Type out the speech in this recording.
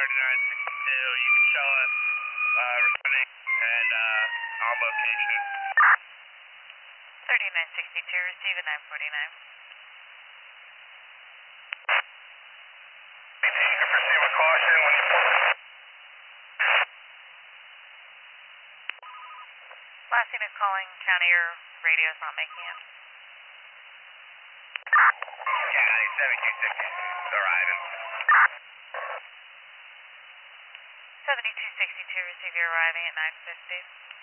3962, you can show us responding and on location. 3962, receive at 949. You can proceed with caution when deployed. Last unit calling county, your radio is not making it. County 7262 arriving. 7262, receive your arriving at 950.